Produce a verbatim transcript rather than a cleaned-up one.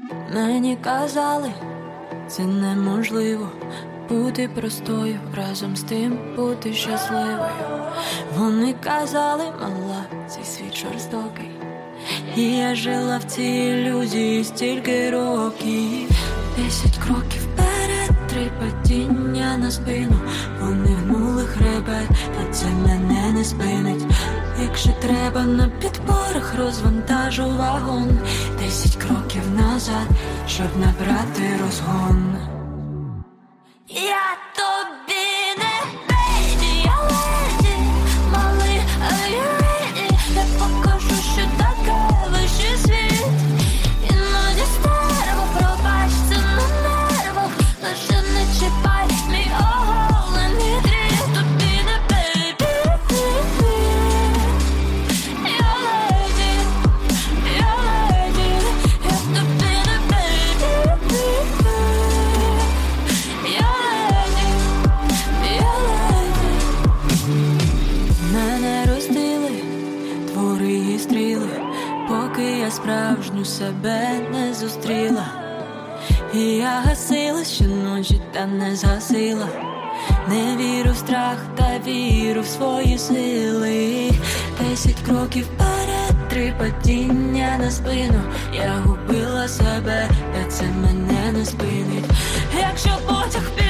Мені казали, це неможливо бути простою, разом з тим бути щасливою. Вони казали, мала, цей світ жорстокий. І я жила в цій ілюзії стільки років. Десять кроків вперед, три падіння на спину. Вони гнули хребет, та це мене не спинить. Якщо треба, на підпорах розвантажу вагон. Десять кроків назад, щоб набрати розгон. Я тобі не бейбі, я леді, малий, а я реді. Я покажу, що таке вищий світ. Іноді стерво, пробач, це на нервах. Лише не чіпай мій оголений дріт. Тобі не бейбі, я леді, я леді. Я тобі не бейбі, я леді, я леді. Мене розділи твори і стріли, поки я справжню себе не зустріла. І я гасила щоночі, та не згасила. Не віру в страх, та віру в свої сили. Десять кроків вперед, три падіння на спину. Я губила себе, та це мене не спинить. Якщо потяг